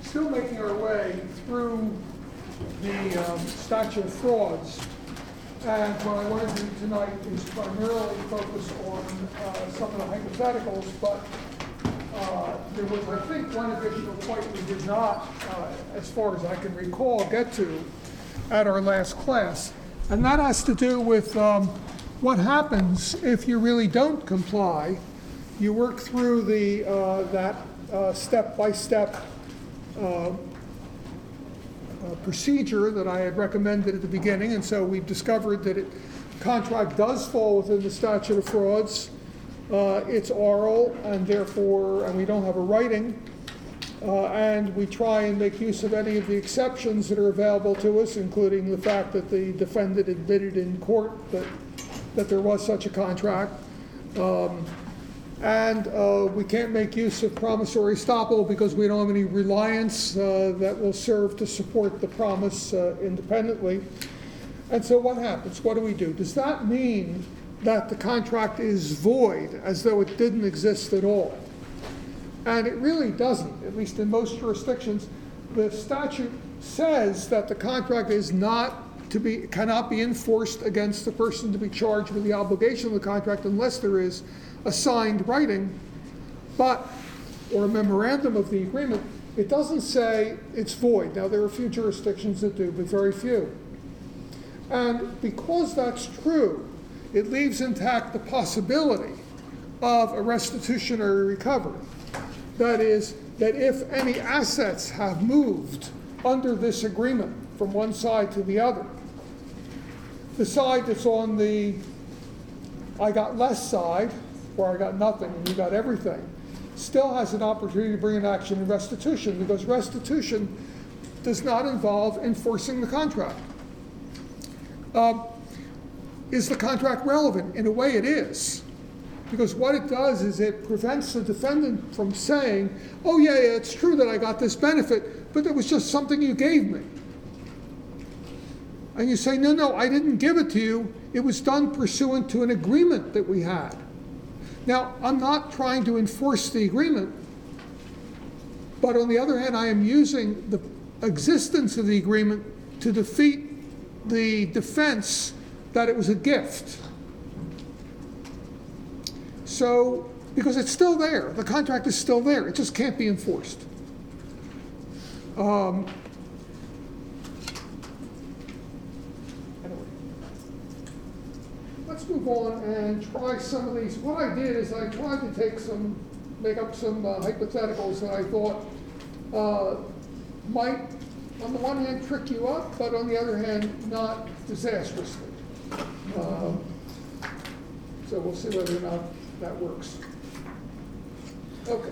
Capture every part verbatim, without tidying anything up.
still making our way through the um, statute of frauds. And what I want to do tonight is primarily focus on uh, some of the hypotheticals, but uh, there was, I think, one additional point we did not, uh, as far as I can recall, get to at our last class. And that has to do with um, what happens if you really don't comply. You work through the uh, that uh, step-by-step uh, uh, procedure that I had recommended at the beginning, and so we've discovered that it, contract does fall within the statute of frauds. Uh, it's oral, and therefore, and we don't have a writing, uh, and we try and make use of any of the exceptions that are available to us, including the fact that the defendant admitted in court that, that there was such a contract. Um, And uh, we can't make use of promissory estoppel because we don't have any reliance uh, that will serve to support the promise uh, independently. And so what happens? What do we do? Does that mean that the contract is void, as though it didn't exist at all? And it really doesn't, at least in most jurisdictions. The statute says that the contract is not to be, cannot be enforced against the person to be charged with the obligation of the contract unless there is a signed writing, but, or a memorandum of the agreement. It doesn't say it's void. Now, there are a few jurisdictions that do, but very few. And because that's true, it leaves intact the possibility of a restitutionary recovery. That is, that if any assets have moved under this agreement from one side to the other, the side that's on the I got less side, or I got nothing and you got everything, still has an opportunity to bring an action in restitution, because restitution does not involve enforcing the contract. Um, is the contract relevant? In a way it is, because what it does is it prevents the defendant from saying, oh yeah, yeah, it's true that I got this benefit, but it was just something you gave me. And you say, no, no, I didn't give it to you. It was done pursuant to an agreement that we had. Now, I'm not trying to enforce the agreement, but on the other hand, I am using the existence of the agreement to defeat the defense that it was a gift. So, because it's still there, the contract is still there, it just can't be enforced. Um, Let's move on and try some of these. What I did is I tried to take some, make up some uh, hypotheticals that I thought uh, might, on the one hand, trick you up, but on the other hand, not disastrously. Um, so we'll see whether or not that works. Okay.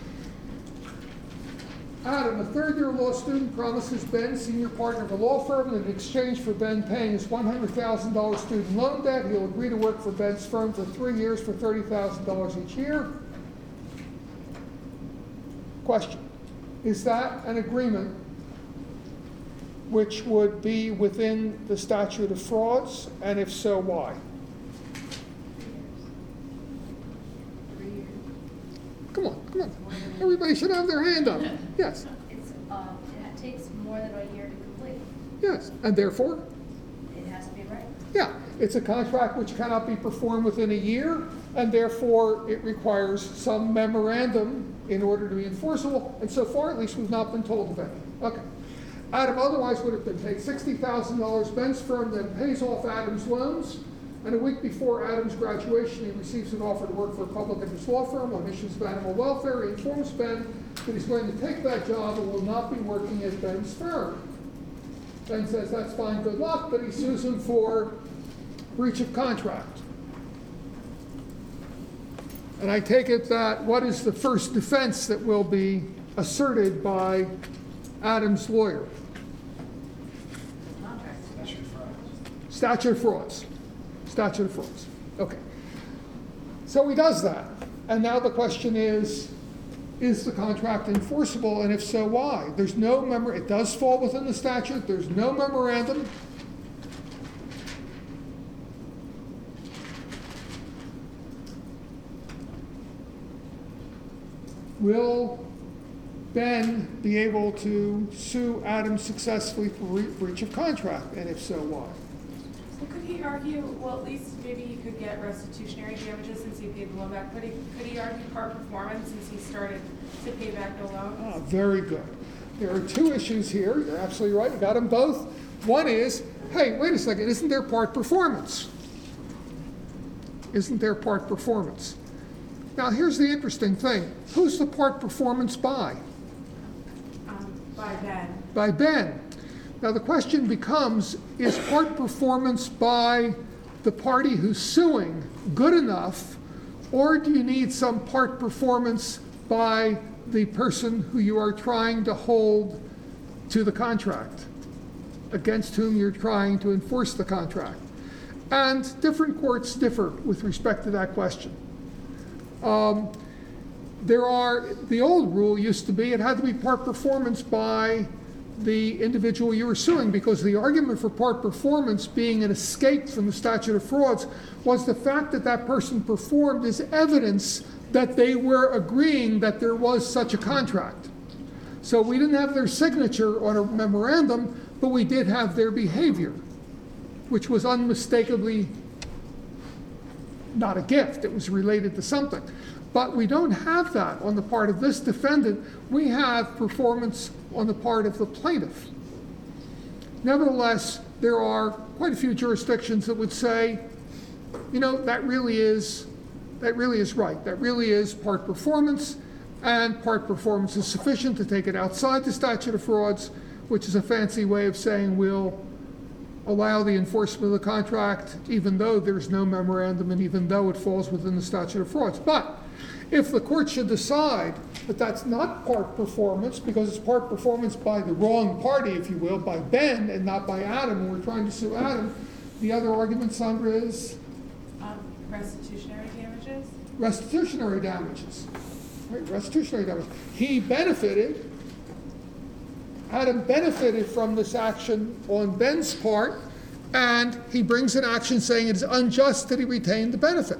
Adam, a third-year law student, promises Ben, senior partner of a law firm, that in exchange for Ben paying his one hundred thousand dollars student loan debt, he'll agree to work for Ben's firm for three years for thirty thousand dollars each year. Question: is that an agreement which would be within the statute of frauds, and if so, why? Come on, come on. Everybody should have their hand up. Yes. It's, uh, it takes more than a year to complete. Yes, and therefore? It has to be right. Yeah, it's a contract which cannot be performed within a year, and therefore it requires some memorandum in order to be enforceable, and so far at least we've not been told of any. Okay. Adam otherwise would have been paid sixty thousand dollars. Ben's firm then pays off Adam's loans, and a week before Adam's graduation, he receives an offer to work for a public interest law firm on issues of animal welfare. He informs Ben that he's going to take that job and will not be working at Ben's firm. Ben says, that's fine, good luck, but he sues him for breach of contract. And I take it that what is the first defense that will be asserted by Adam's lawyer? Statute of frauds. Statute of frauds. Okay. So he does that. And now the question is, is the contract enforceable? And if so, why? There's no memor- it does fall within the statute. There's no memorandum. Will Ben be able to sue Adam successfully for re- breach of contract? And if so, why? So could he argue, well, at least maybe he could get restitutionary damages since he paid the loan back, but he, could he argue part performance since he started to pay back the loan? Ah, very good. There are two issues here. You're absolutely right. You got them both. One is, hey, wait a second, isn't there part performance? Isn't there part performance? Now, here's the interesting thing. Who's the part performance by? Um, by Ben. By Ben. Now, the question becomes, is part performance by the party who's suing good enough, or do you need some part performance by the person who you are trying to hold to the contract, against whom you're trying to enforce the contract? And different courts differ with respect to that question. Um, there are, the old rule used to be it had to be part performance by the individual you were suing, because the argument for part performance being an escape from the statute of frauds was the fact that that person performed as evidence that they were agreeing that there was such a contract. So we didn't have their signature on a memorandum, but we did have their behavior, which was unmistakably not a gift. It was related to something. But we don't have that on the part of this defendant. We have performance on the part of the plaintiff. Nevertheless, there are quite a few jurisdictions that would say, you know, that really is, that really is right. That really is part performance, and part performance is sufficient to take it outside the statute of frauds, which is a fancy way of saying we'll allow the enforcement of the contract even though there's no memorandum and even though it falls within the statute of frauds. But if the court should decide that that's not part performance because it's part performance by the wrong party, if you will, by Ben and not by Adam, and we're trying to sue Adam, the other argument, Sandra, is? Um, restitutionary damages? Restitutionary damages. Right, restitutionary damages. He benefited, Adam benefited from this action on Ben's part, and he brings an action saying it is unjust that he retained the benefit.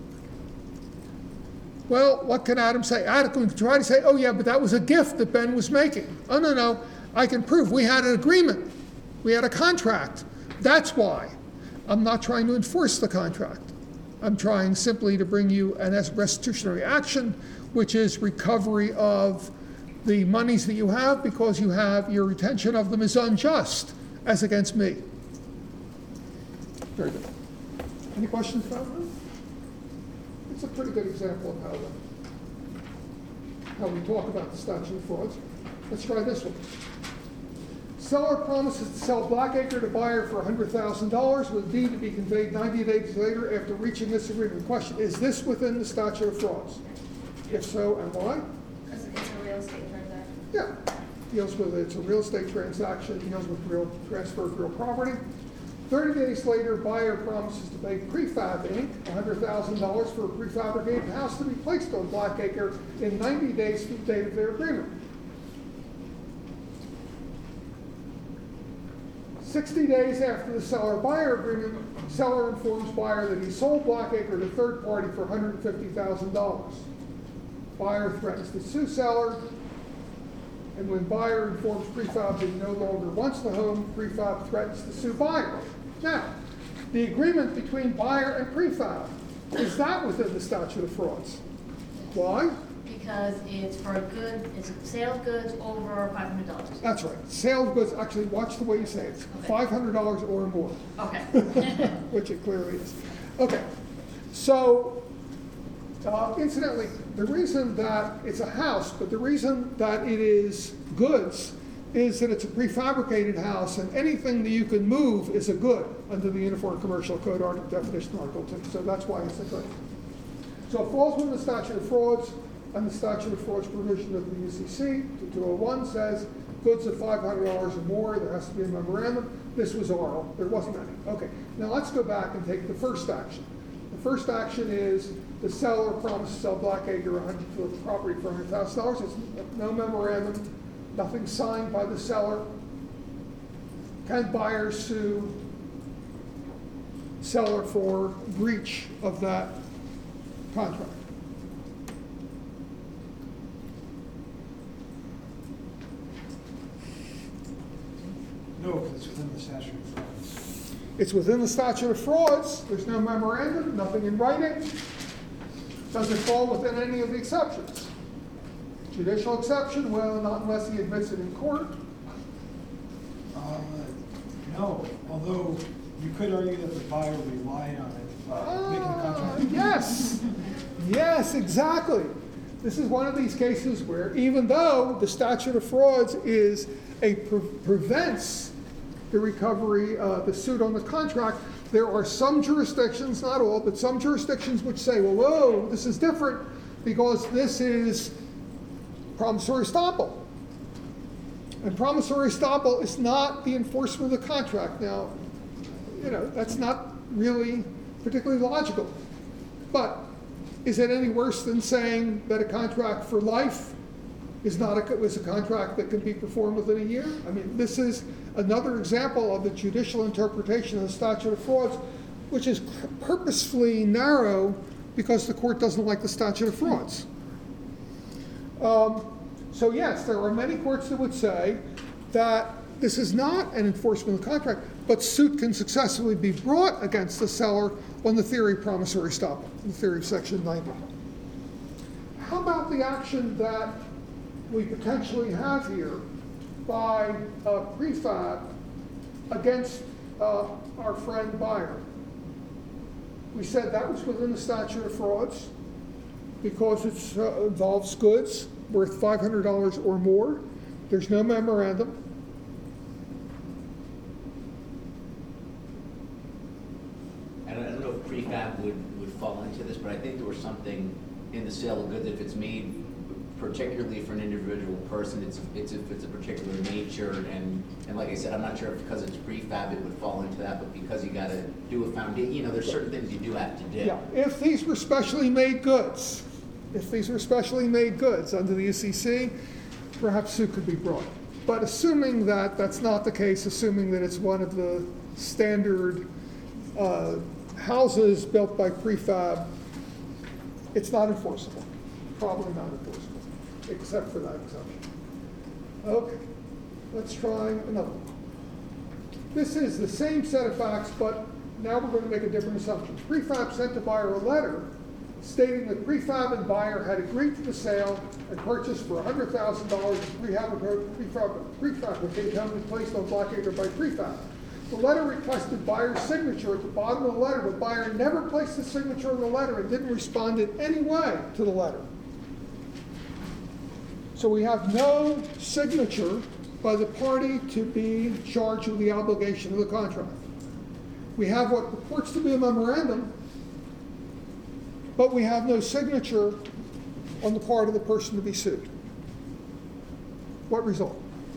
Well, what can Adam say? Adam can try to say, oh yeah, but that was a gift that Ben was making. Oh no, no, I can prove we had an agreement. We had a contract. That's why. I'm not trying to enforce the contract. I'm trying simply to bring you an restitutionary action, which is recovery of the monies that you have because you have, your retention of them is unjust as against me. Very good. Any questions about that? It's a pretty good example of how, the, how we talk about the statute of frauds. Let's try this one. Seller promises to sell Blackacre to buyer for one hundred thousand dollars with deed to be conveyed ninety days later after reaching this agreement. Question, is this within the statute of frauds? If so, and why? Because it's a real estate transaction. Yeah, deals with, it's a real estate transaction, deals with real transfer of real property. thirty days later, buyer promises to pay Prefab Incorporated one hundred thousand dollars for a prefabricated house to be placed on Blackacre in ninety days from the date of their agreement. sixty days after the seller-buyer agreement, seller informs buyer that he sold Blackacre to third party for one hundred fifty thousand dollars. Buyer threatens to sue seller, and when buyer informs Prefab that he no longer wants the home, Prefab threatens to sue buyer. Now, the agreement between buyer and Prefab, is that within the statute of frauds? Why? Because it's for a good, it's a sale of goods over five hundred dollars. That's right. Sale of goods, actually, watch the way you say it. It's Okay. five hundred dollars or more. Okay. Which it clearly is. Okay, so uh, incidentally, the reason that it's a house, but the reason that it is goods is that it's a prefabricated house, and anything that you can move is a good under the Uniform Commercial Code Article Definition Article two. So that's why it's a good. So it falls within the statute of frauds, and the statute of frauds provision of the U C C, two oh one, says goods of five hundred dollars or more, there has to be a memorandum. This was oral, there wasn't any. Okay, now let's go back and take the first action. The first action is the seller promised to sell Blackacre for the property for one hundred thousand dollars. It's no memorandum, nothing signed by the seller. Can buyer sue seller for breach of that contract? No, because it's within the statute of frauds. It's within the statute of frauds, there's no memorandum, nothing in writing. Doesn't fall within any of the exceptions. Judicial exception, well, not unless he admits it in court. Uh, No, although you could argue that the buyer relied on it, uh, making the Ah, contract. yes, yes, exactly. This is one of these cases where even though the statute of frauds is a pre- prevents the recovery, uh, the suit on the contract, there are some jurisdictions, not all, but some jurisdictions which say, well, whoa, this is different because this is promissory estoppel. And promissory estoppel is not the enforcement of the contract. Now, you know, that's not really particularly logical. But is it any worse than saying that a contract for life is not a, is a contract that can be performed within a year? I mean, this is another example of the judicial interpretation of the statute of frauds, which is purposefully narrow because the court doesn't like the statute of frauds. Um, so yes, there are many courts that would say that this is not an enforcement of the contract, but suit can successfully be brought against the seller on the theory of promissory estoppel, the theory of section ninety. How about the action that we potentially have here by uh, prefab against uh, our friend buyer? We said that was within the statute of frauds because it uh, involves goods worth five hundred dollars or more. There's no memorandum. I don't, I don't know if prefab would, would fall into this, but I think there was something in the sale of goods, if it's made particularly for an individual person, it's, it's if it's a particular nature, and, and like I said, I'm not sure if because it's prefab it would fall into that, but because you gotta do a foundation, you know, there's certain things you do have to do. Yeah, if these were specially made goods, if these were specially made goods under the U C C, perhaps suit could be brought. But assuming that that's not the case, assuming that it's one of the standard uh, houses built by prefab, it's not enforceable, probably not enforceable, except for that exception. Okay, let's try another one. This is the same set of facts, but now we're going to make a different assumption. Prefab sent the buyer a letter stating that prefab and buyer had agreed to the sale and purchased for one hundred thousand dollars prefabricated home and placed on Blackacre by prefab. The letter requested buyer's signature at the bottom of the letter, but buyer never placed the signature on the letter and didn't respond in any way to the letter. So we have no signature by the party to be charged with the obligation of the contract. We have what purports to be a memorandum, but we have no signature on the part of the person to be sued. What result?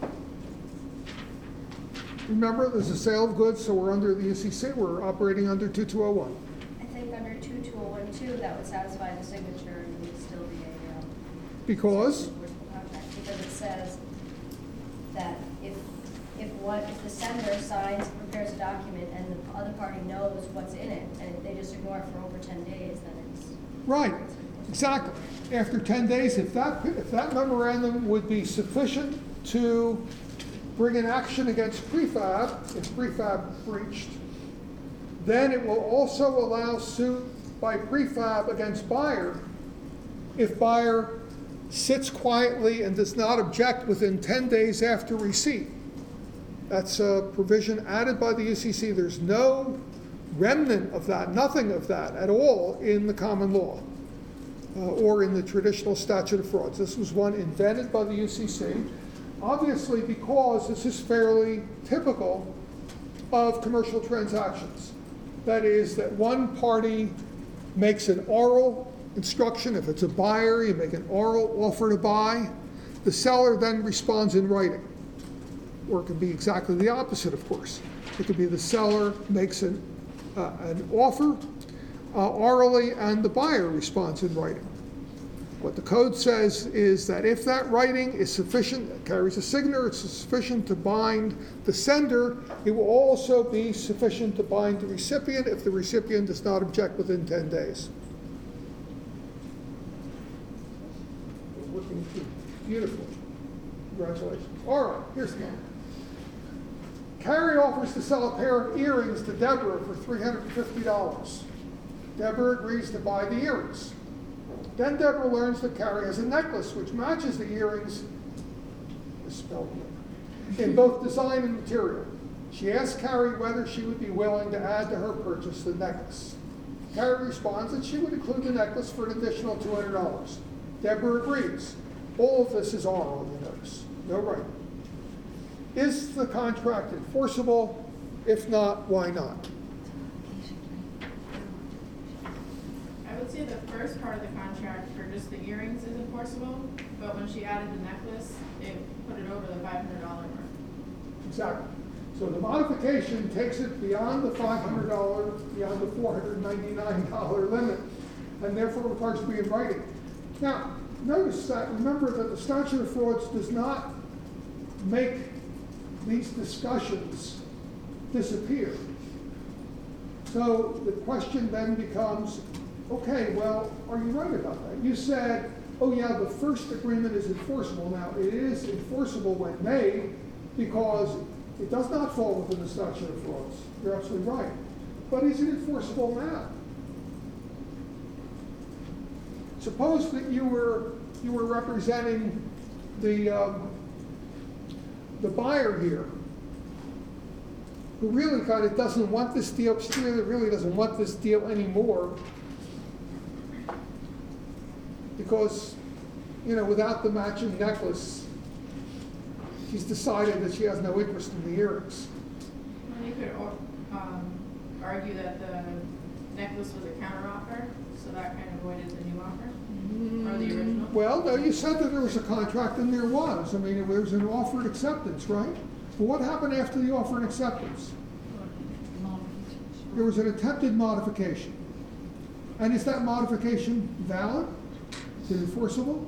Remember, there's a sale of goods, so we're under the U C C, we're operating under two two oh one. I think under two two oh one two, that would satisfy the signature and it would still be a, um, Because? enforceable contract, because it says that if, if what, if the sender signs, prepares a document and the other party knows what's in it, and they just ignore it for over ten days, then it's. Right, exactly. After ten days, if that, if that memorandum would be sufficient to bring an action against prefab, if prefab breached, then it will also allow suit by prefab against buyer if buyer sits quietly and does not object within ten days after receipt. That's a provision added by the U C C. There's no remnant of that, nothing of that at all in the common law uh, or in the traditional statute of frauds. This was one invented by the U C C, obviously because this is fairly typical of commercial transactions. That is, that one party makes an oral instruction. If it's a buyer, you make an oral offer to buy. The seller then responds in writing. Or it could be exactly the opposite, of course. It could be the seller makes an, uh, an offer uh, orally and the buyer responds in writing. What the code says is that if that writing is sufficient, carries a signature, it's sufficient to bind the sender, it will also be sufficient to bind the recipient if the recipient does not object within ten days. We're working beautifully. Congratulations. All right, here's the one. Carrie offers to sell a pair of earrings to Deborah for three hundred fifty dollars. Deborah agrees to buy the earrings. Then Deborah learns that Carrie has a necklace which matches the earrings, misspelled here, in both design and material. She asks Carrie whether she would be willing to add to her purchase the necklace. Carrie responds that she would include the necklace for an additional two hundred dollars. Deborah agrees. All of this is oral in the notice, no writing. Is the contract enforceable? If not, why not? I would say the first part of the contract for just the earrings is enforceable, but when she added the necklace, it put it over the five hundred dollar mark. Exactly. So the modification takes it beyond the five hundred dollars, beyond the four hundred ninety-nine dollars limit, and therefore requires to be in writing. Now, notice that, remember that the statute of frauds does not make these discussions disappear. So the question then becomes, okay, well, are you right about that? You said, oh yeah, the first agreement is enforceable. Now, it is enforceable when made because it does not fall within the statute of frauds. You're absolutely right. But is it enforceable now? Suppose that you were you were representing the um, the buyer here, who really kind of doesn't want this deal, really, really doesn't want this deal anymore, because, you know, without the matching necklace, she's decided that she has no interest in the earrings. Well, you could um, argue that the necklace was a counteroffer, so that kind of avoided the new offer, or the original. Well, no, you said that there was a contract, and there was. I mean, there was an offered acceptance, right? But what happened after the offer and acceptance? There was an attempted modification. And is that modification valid? Is it enforceable?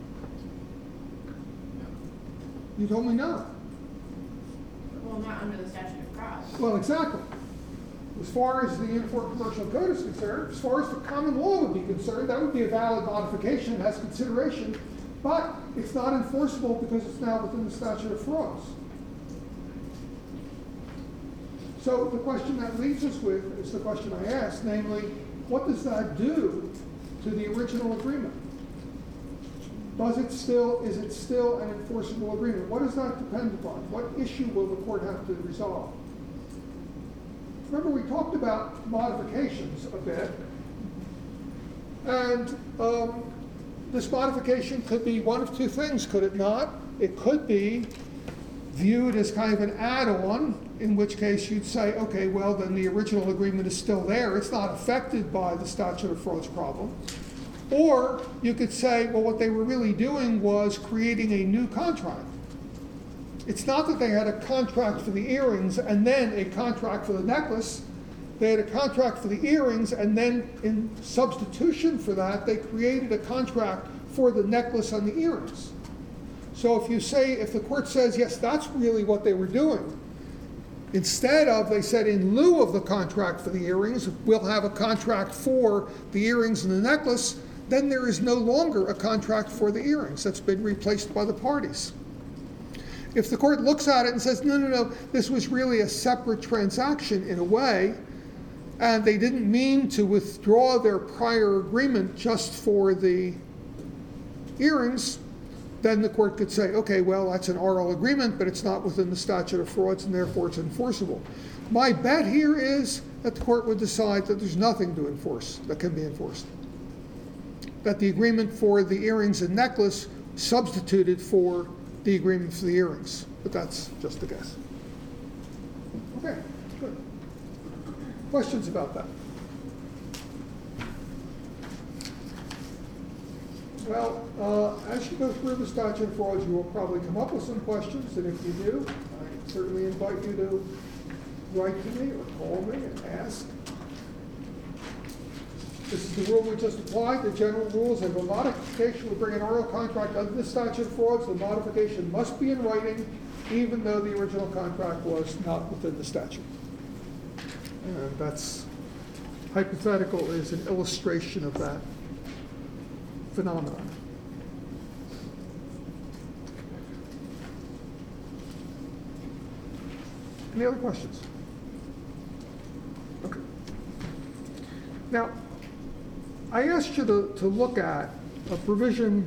You told me not. Well, not under the statute of frauds. Well, exactly. As far as the Uniform Commercial Code is concerned, as far as the common law would be concerned, that would be a valid modification, it has consideration, but it's not enforceable because it's now within the statute of frauds. So the question that leaves us with is the question I asked, namely, what does that do to the original agreement? Does it still, is it still an enforceable agreement? What does that depend upon? What issue will the court have to resolve? Remember, we talked about modifications a bit, and um, this modification could be one of two things, could it not? It could be viewed as kind of an add-on, in which case you'd say, okay, well, then the original agreement is still there. It's not affected by the statute of frauds problem. Or you could say, well, what they were really doing was creating a new contract. It's not that they had a contract for the earrings and then a contract for the necklace. They had a contract for the earrings, and then in substitution for that, they created a contract for the necklace and the earrings. So if you say, if the court says, yes, that's really what they were doing, instead of, they said, in lieu of the contract for the earrings, we'll have a contract for the earrings and the necklace, then there is no longer a contract for the earrings. That's been replaced by the parties. If the court looks at it and says, no, no, no, this was really a separate transaction in a way, and they didn't mean to withdraw their prior agreement just for the earrings, then the court could say, okay, well, that's an oral agreement, but it's not within the statute of frauds, and therefore it's enforceable. My bet here is that the court would decide that there's nothing to enforce that can be enforced. That the agreement for the earrings and necklace substituted for the agreement for the earrings, but that's just a guess. Okay, good. Questions about that? Well, uh, as you go through the statute of frauds, you will probably come up with some questions, and if you do, I certainly invite you to write to me or call me and ask. This is the rule we just applied. The general rules of a modification will bring an oral contract under the statute of frauds. The modification must be in writing, even though the original contract was not within the statute. And that's, hypothetical is an illustration of that phenomenon. Any other questions? Okay. Now, I asked you to, to look at a provision.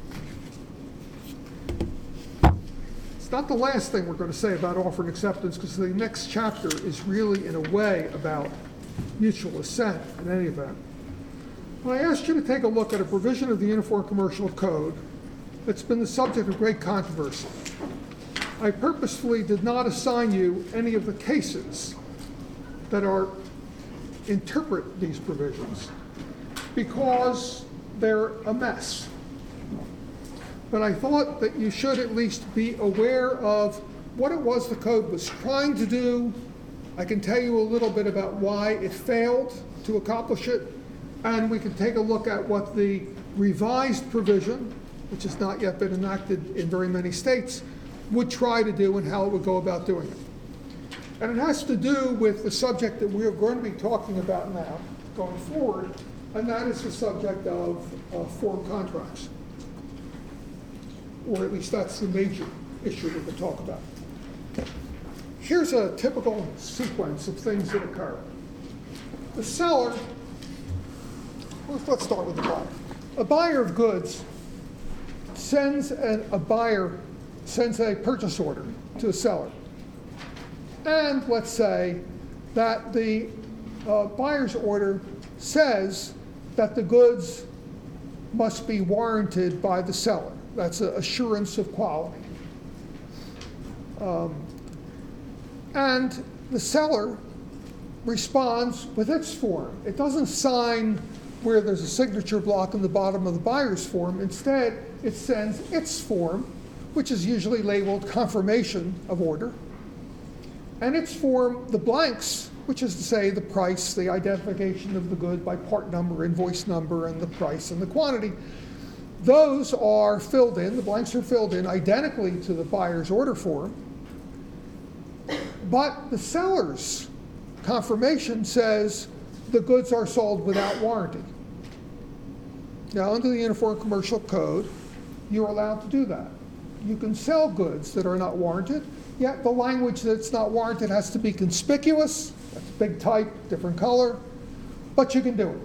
It's not the last thing we're going to say about offer and acceptance, because the next chapter is really, in a way, about mutual assent in any event. But I asked you to take a look at a provision of the Uniform Commercial Code that's been the subject of great controversy. I purposefully did not assign you any of the cases that are interpret these provisions because they're a mess. But I thought that you should at least be aware of what it was the code was trying to do. I can tell you a little bit about why it failed to accomplish it, and we can take a look at what the revised provision, which has not yet been enacted in very many states, would try to do and how it would go about doing it. And it has to do with the subject that we are going to be talking about now, going forward, and that is the subject of uh, form contracts. Or at least that's the major issue we can talk about. Here's a typical sequence of things that occur. The seller, well, let's start with the buyer. A buyer of goods sends an, a buyer sends a purchase order to a seller. And let's say that the uh, buyer's order says that the goods must be warranted by the seller. That's an assurance of quality. Um, and the seller responds with its form. It doesn't sign where there's a signature block in the bottom of the buyer's form. Instead, it sends its form, which is usually labeled confirmation of order. And its form, the blanks, which is to say the price, the identification of the good by part number, invoice number, and the price and the quantity, those are filled in, the blanks are filled in identically to the buyer's order form. But the seller's confirmation says the goods are sold without warranty. Now, under the Uniform Commercial Code, you're allowed to do that. You can sell goods that are not warranted, yet the language that's not warranted has to be conspicuous. That's big type, different color, but you can do it.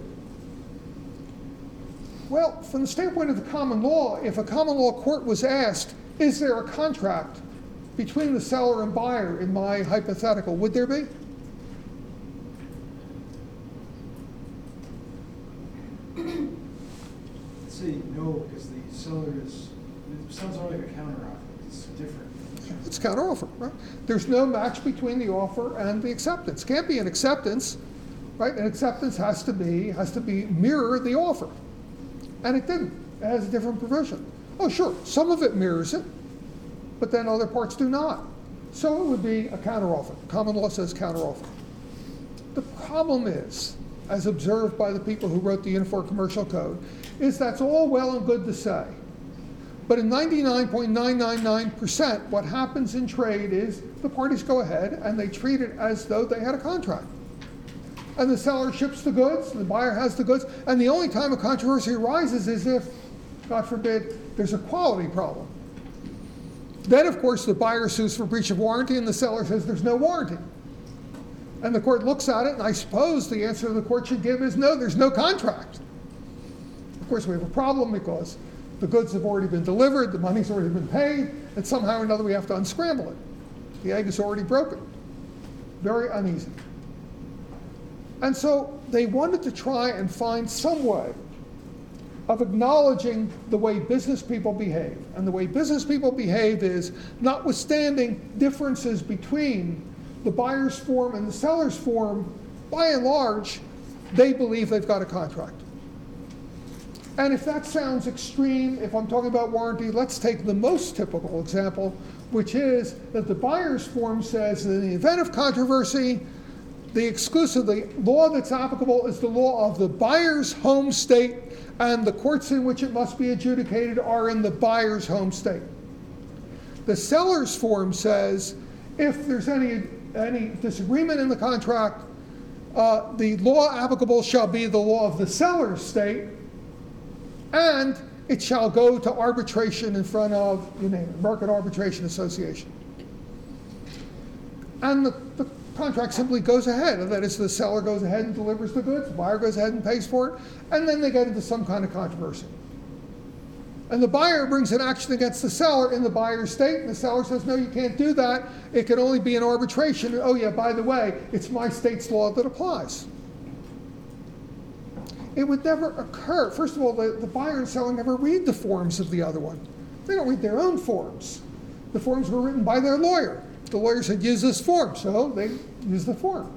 Well, from the standpoint of the common law, if a common law court was asked, is there a contract between the seller and buyer in my hypothetical, would there be? See, no, because the seller is, it sounds more like a counteroffer. It's different. It's counteroffer, right? There's no match between the offer and the acceptance. Can't be an acceptance, right? An acceptance has to be has to be mirror the offer, and it didn't. It has a different provision. Oh, sure, some of it mirrors it, but then other parts do not. So it would be a counteroffer. Common law says counteroffer. The problem is, as observed by the people who wrote the Uniform Commercial Code, is that's all well and good to say. But in ninety-nine point nine nine nine percent, what happens in trade is the parties go ahead and they treat it as though they had a contract. And the seller ships the goods, the buyer has the goods, and the only time a controversy arises is if, God forbid, there's a quality problem. Then, of course, the buyer sues for breach of warranty and the seller says there's no warranty. And the court looks at it, and I suppose the answer the court should give is no, there's no contract. Of course, we have a problem because the goods have already been delivered, the money's already been paid, and somehow or another we have to unscramble it. The egg is already broken. Very uneasy. And so they wanted to try and find some way of acknowledging the way business people behave. And the way business people behave is, notwithstanding differences between the buyer's form and the seller's form, by and large, they believe they've got a contract. And if that sounds extreme, if I'm talking about warranty, let's take the most typical example, which is that the buyer's form says that in the event of controversy, the exclusive, the law that's applicable is the law of the buyer's home state, and the courts in which it must be adjudicated are in the buyer's home state. The seller's form says if there's any, any disagreement in the contract, uh, the law applicable shall be the law of the seller's state, and it shall go to arbitration in front of, you name it, American Arbitration Association. and the, the contract simply goes ahead. That is, the seller goes ahead and delivers the goods, the buyer goes ahead and pays for it, and then they get into some kind of controversy. And the buyer brings an action against the seller in the buyer's state, and the seller says, no, you can't do that. It can only be an arbitration. Oh yeah, by the way, it's my state's law that applies. It would never occur. First of all, the, the buyer and seller never read the forms of the other one. They don't read their own forms. The forms were written by their lawyer. The lawyer said, use this form, so they use the form.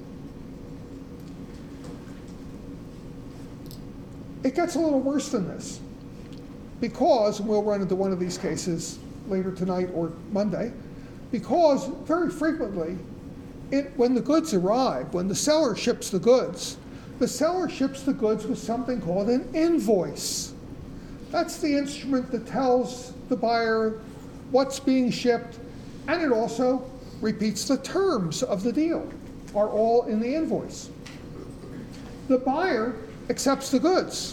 It gets a little worse than this, because, and we'll run into one of these cases later tonight or Monday, because very frequently, it, when the goods arrive, when the seller ships the goods, the seller ships the goods with something called an invoice. That's the instrument that tells the buyer what's being shipped, and it also repeats the terms of the deal, are all in the invoice. The buyer accepts the goods.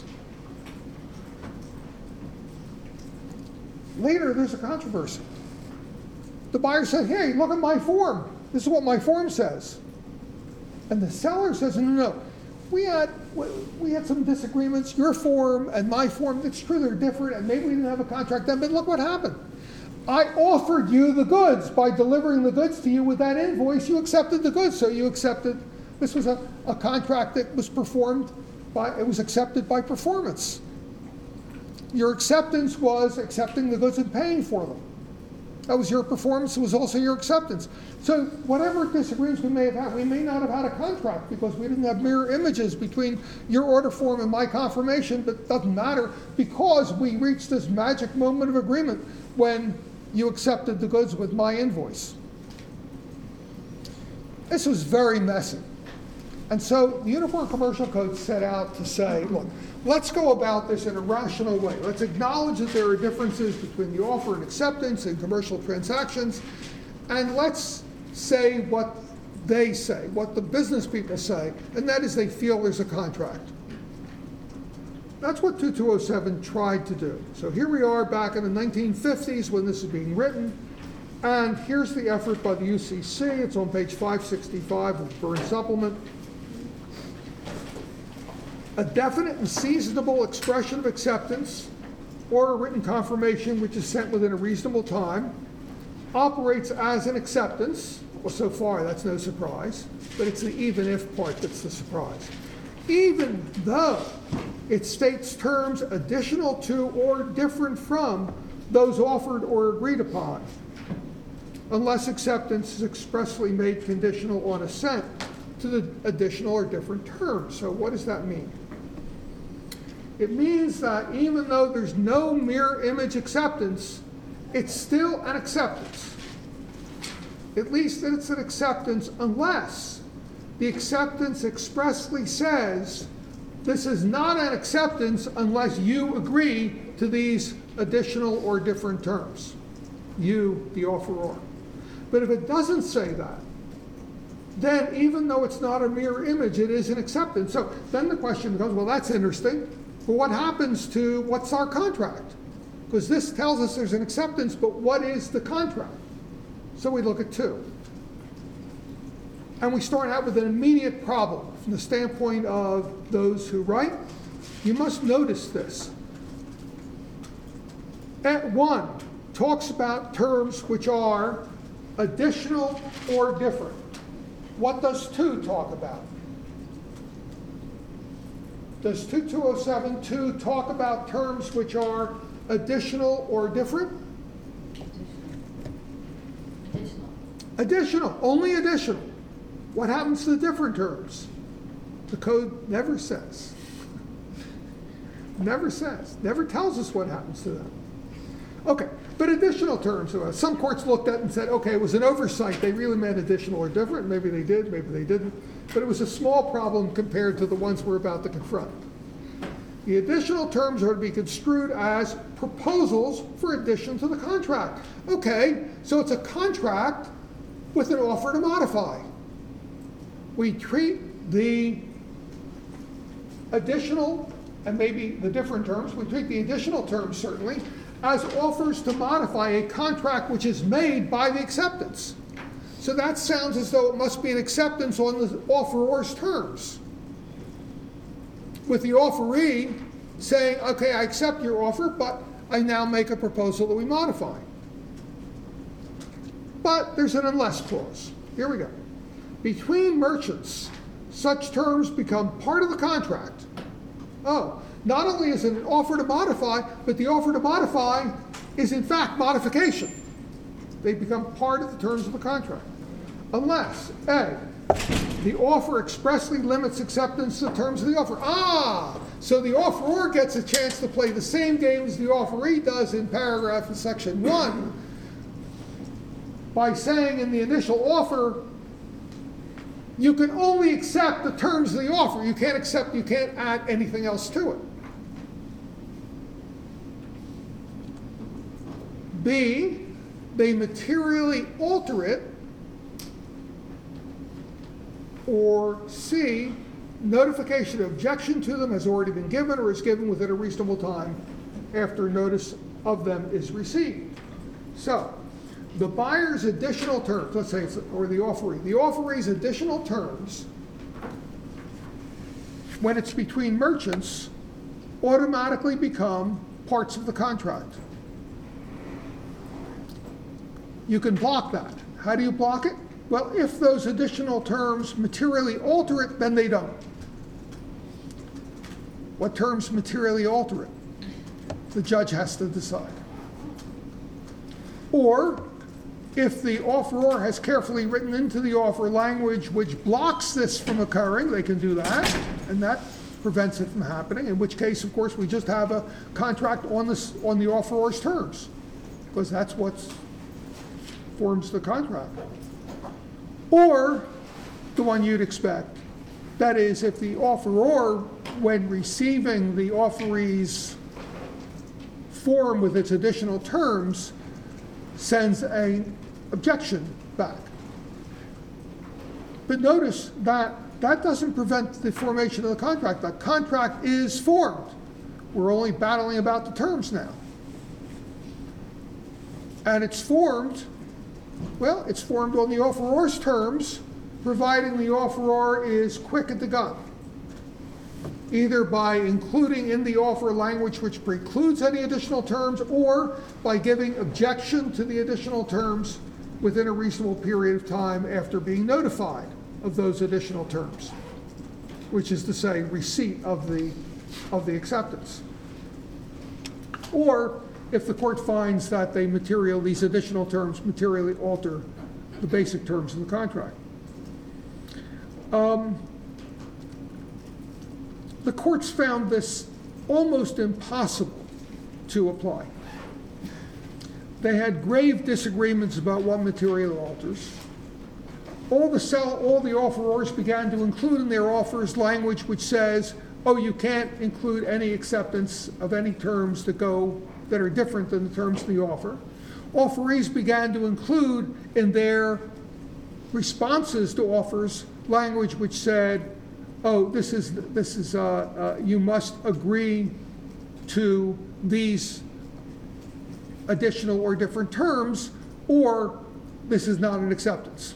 Later, there's a controversy. The buyer said, hey, look at my form. This is what my form says. And the seller says, no, no, no. We had, we had some disagreements. Your form and my form, it's true, they're different, and maybe we didn't have a contract then, but look what happened. I offered you the goods by delivering the goods to you with that invoice. You accepted the goods, so you accepted. This was a, a contract that was performed by, it was accepted by performance. Your acceptance was accepting the goods and paying for them. That was your performance, it was also your acceptance. So whatever disagreements we may have had, we may not have had a contract because we didn't have mirror images between your order form and my confirmation, but it doesn't matter because we reached this magic moment of agreement when you accepted the goods with my invoice. This was very messy. And so the Uniform Commercial Code set out to say, look, let's go about this in a rational way. Let's acknowledge that there are differences between the offer and acceptance in commercial transactions, and let's say what they say, what the business people say, and that is they feel there's a contract. That's what two two oh seven tried to do. So here we are back in the nineteen fifties when this is being written, and here's the effort by the U C C. It's on page five sixty-five of the Byrne Supplement. A definite and seasonable expression of acceptance or a written confirmation which is sent within a reasonable time operates as an acceptance. Well, so far that's no surprise, but it's the even if part that's the surprise. Even though it states terms additional to or different from those offered or agreed upon, unless acceptance is expressly made conditional on assent to the additional or different terms. So what does that mean? It means that even though there's no mirror image acceptance, it's still an acceptance. At least it's an acceptance unless the acceptance expressly says this is not an acceptance unless you agree to these additional or different terms. You, the offeror. But if it doesn't say that, then even though it's not a mirror image, it is an acceptance. So then the question becomes, well, that's interesting. But what happens to, what's our contract? Because this tells us there's an acceptance, but what is the contract? So we look at two. And we start out with an immediate problem from the standpoint of those who write. You must notice this. At one talks about terms which are additional or different. What does two talk about? Does two two oh seven two talk about terms which are additional or different? Additional. Additional, only additional. What happens to the different terms? The code never says. Never says, never tells us what happens to them. Okay, but additional terms, uh, some courts looked at and said, okay, it was an oversight. They really meant additional or different. Maybe they did, maybe they didn't. But it was a small problem compared to the ones we're about to confront. The additional terms are to be construed as proposals for addition to the contract. Okay, so it's a contract with an offer to modify. We treat the additional, and maybe the different terms, we treat the additional terms certainly, as offers to modify a contract which is made by the acceptance. So that sounds as though it must be an acceptance on the offeror's terms, with the offeree saying, okay, I accept your offer, but I now make a proposal that we modify. But there's an unless clause. Here we go. Between merchants, such terms become part of the contract. Oh, not only is it an offer to modify, but the offer to modify is in fact modification. They become part of the terms of the contract. Unless, A, the offer expressly limits acceptance to the terms of the offer. Ah, so the offeror gets a chance to play the same game as the offeree does in paragraph in section one by saying in the initial offer, you can only accept the terms of the offer. You can't accept, you can't add anything else to it. B, they materially alter it. Or C, notification of objection to them has already been given or is given within a reasonable time after notice of them is received. So, the buyer's additional terms, let's say, it's, or the offeree, the offeree's additional terms, when it's between merchants, automatically become parts of the contract. You can block that. How do you block it? Well, if those additional terms materially alter it, then they don't. What terms materially alter it? The judge has to decide. Or, if the offeror has carefully written into the offer language which blocks this from occurring, they can do that, and that prevents it from happening, in which case, of course, we just have a contract on, this, on the offeror's terms, because that's what forms the contract. Or the one you'd expect. That is, if the offeror, when receiving the offeree's form with its additional terms, sends an objection back. But notice that that doesn't prevent the formation of the contract. The contract is formed. We're only battling about the terms now. And it's formed, well, it's formed on the offeror's terms, providing the offeror is quick at the gun, either by including in the offer language which precludes any additional terms, or by giving objection to the additional terms within a reasonable period of time after being notified of those additional terms, which is to say, receipt of the, of the acceptance. Or if the court finds that they material, these additional terms materially alter the basic terms of the contract. Um, the courts found this almost impossible to apply. They had grave disagreements about what material alters. All the sell, all the offerors began to include in their offers language which says, oh, you can't include any acceptance of any terms that go that are different than the terms of the offer. Offerees began to include in their responses to offers language which said, oh, this is this is uh, uh, you must agree to these additional or different terms, or this is not an acceptance.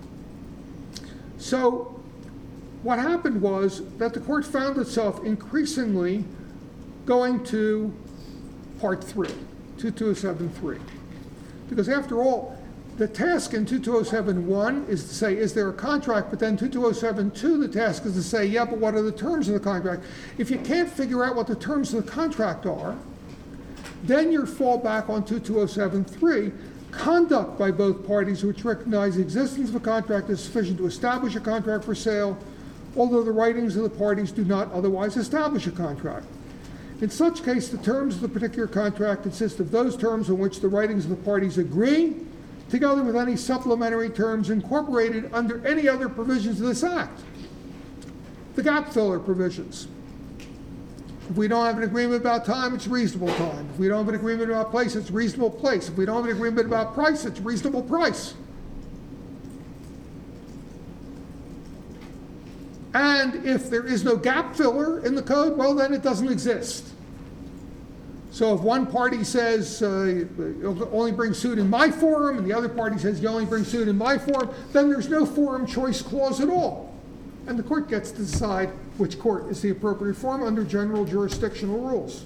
So what happened was that the court found itself increasingly going to part three, two two oh seven three. Because after all, the task in two two oh seven one is to say, is there a contract? But then two two oh seven two, the task is to say, yeah, but what are the terms of the contract? If you can't figure out what the terms of the contract are, then you fall back on two two oh seven three, conduct by both parties which recognize the existence of a contract is sufficient to establish a contract for sale, although the writings of the parties do not otherwise establish a contract. In such case, the terms of the particular contract consist of those terms on which the writings of the parties agree, together with any supplementary terms incorporated under any other provisions of this Act. The gap filler provisions. If we don't have an agreement about time, it's reasonable time. If we don't have an agreement about place, it's reasonable place. If we don't have an agreement about price, it's reasonable price. And if there is no gap filler in the code, well, then it doesn't exist. So if one party says, uh, you'll only bring suit in my forum, and the other party says you only bring suit in my forum, then there's no forum choice clause at all. And the court gets to decide which court is the appropriate forum under general jurisdictional rules.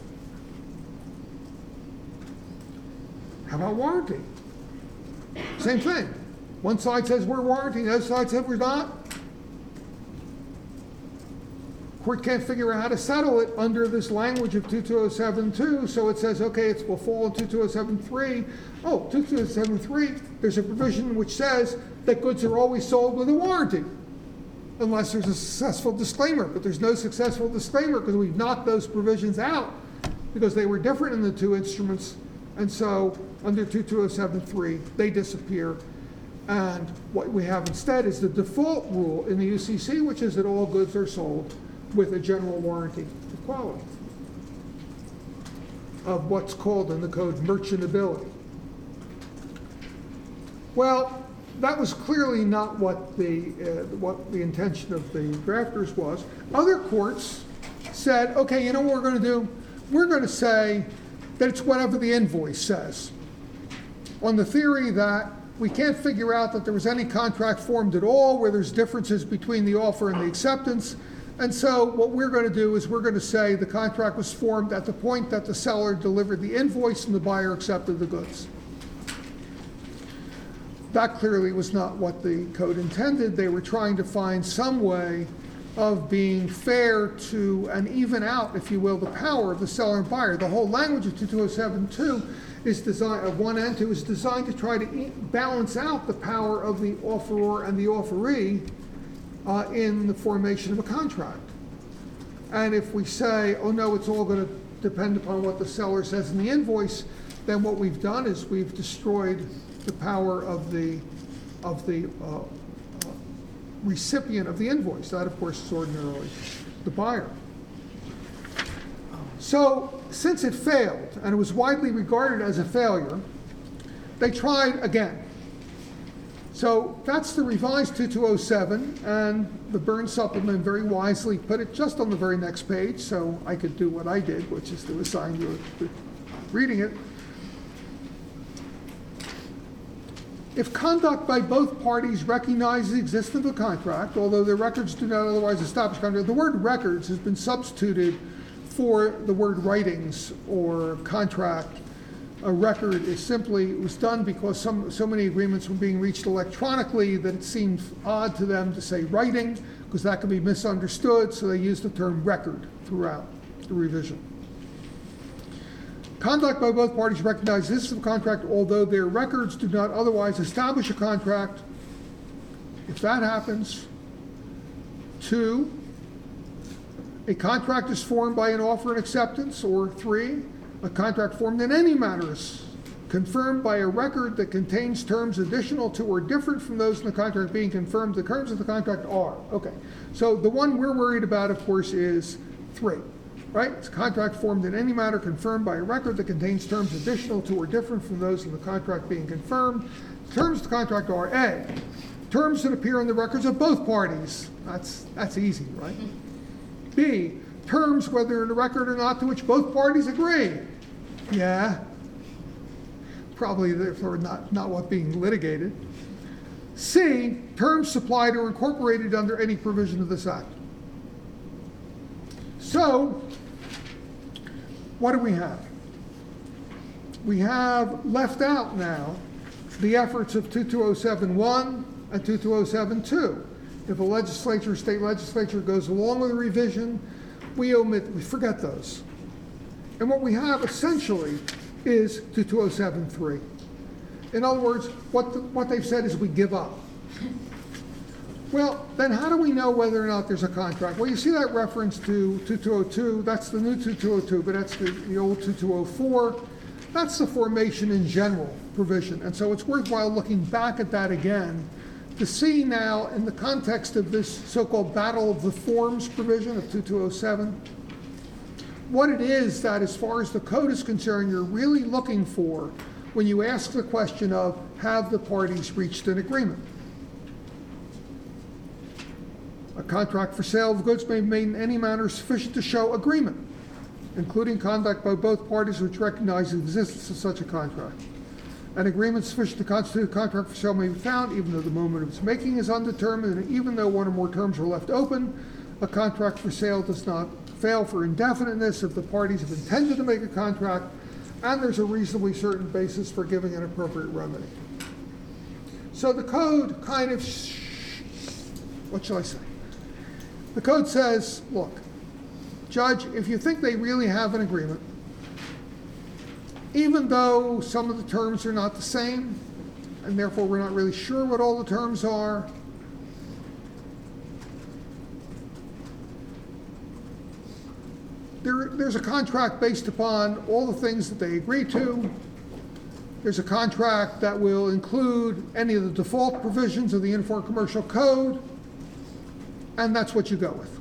How about warranty? Same thing. One side says we're warranting, the other side says we're not. Court can't figure out how to settle it under this language of two two oh seven two, so it says, okay, it will fall in two two oh seven three. Oh, two two oh seven three, there's a provision which says that goods are always sold with a warranty, unless there's a successful disclaimer. But there's no successful disclaimer because we've knocked those provisions out because they were different in the two instruments. And so under two two oh seven three, they disappear. And what we have instead is the default rule in the U C C, which is that all goods are sold with a general warranty of quality, of what's called in the code merchantability. Well, that was clearly not what the, uh, what the intention of the drafters was. Other courts said, okay, you know what we're going to do? We're going to say that it's whatever the invoice says, on the theory that we can't figure out that there was any contract formed at all where there's differences between the offer and the acceptance. And so what we're going to do is we're going to say the contract was formed at the point that the seller delivered the invoice and the buyer accepted the goods. That clearly was not what the code intended. They were trying to find some way of being fair to and even out, if you will, the power of the seller and buyer. The whole language of two two oh seven two is designed, of one and two, is designed to try to e- balance out the power of the offeror and the offeree uh, in the formation of a contract. And if we say, oh no, it's all going to depend upon what the seller says in the invoice, then what we've done is we've destroyed the power of the of the uh, uh, recipient of the invoice. That, of course, is ordinarily the buyer. So, since it failed, and it was widely regarded as a failure, they tried again. So that's the revised two two oh seven, and the Byrne supplement very wisely put it just on the very next page, so I could do what I did, which is to assign you to reading it. If conduct by both parties recognizes the existence of a contract, although their records do not otherwise establish contract, the word records has been substituted for the word writings or contract. A record is simply, it was done because some, so many agreements were being reached electronically that it seemed odd to them to say writing, because that could be misunderstood, so they used the term record throughout the revision. Conduct by both parties recognizes this is a contract, although their records do not otherwise establish a contract. If that happens, two, a contract is formed by an offer and acceptance, or three, a contract formed in any manner is confirmed by a record that contains terms additional to or different from those in the contract being confirmed. The terms of the contract are. Okay. So the one we're worried about, of course, is three. Right? It's a contract formed in any manner confirmed by a record that contains terms additional to or different from those in the contract being confirmed. The terms of the contract are A, terms that appear in the records of both parties. That's, that's easy, right? B, terms, whether in the record or not, to which both parties agree. Yeah. Probably therefore not, not what being litigated. C, terms supplied or incorporated under any provision of this act. So, what do we have? We have left out now the efforts of two two oh seven one and two two oh seven two. If a legislature, state legislature goes along with a revision, we omit, we forget those. And what we have essentially is two two oh seven three. In other words, what, the, what they've said is we give up. Well, then how do we know whether or not there's a contract? Well, you see that reference to two two oh two, that's the new two two oh two, but that's the, the old two two oh four. That's the formation in general provision. And so it's worthwhile looking back at that again to see now in the context of this so-called battle of the forms provision of two two oh seven, what it is that as far as the code is concerned, you're really looking for when you ask the question of, have the parties reached an agreement? A contract for sale of goods may be made in any manner sufficient to show agreement. including conduct by both parties which recognize the existence of such a contract. An agreement sufficient to constitute a contract for sale may be found even though the moment of its making is undetermined, and even though one or more terms are left open. A contract for sale does not fail for indefiniteness if the parties have intended to make a contract and there's a reasonably certain basis for giving an appropriate remedy. So the code kind of, what shall I say? The code says, look, Judge, if you think they really have an agreement, even though some of the terms are not the same, and therefore we're not really sure what all the terms are, there, there's a contract based upon all the things that they agree to. There's a contract that will include any of the default provisions of the Uniform Commercial Code, and that's what you go with.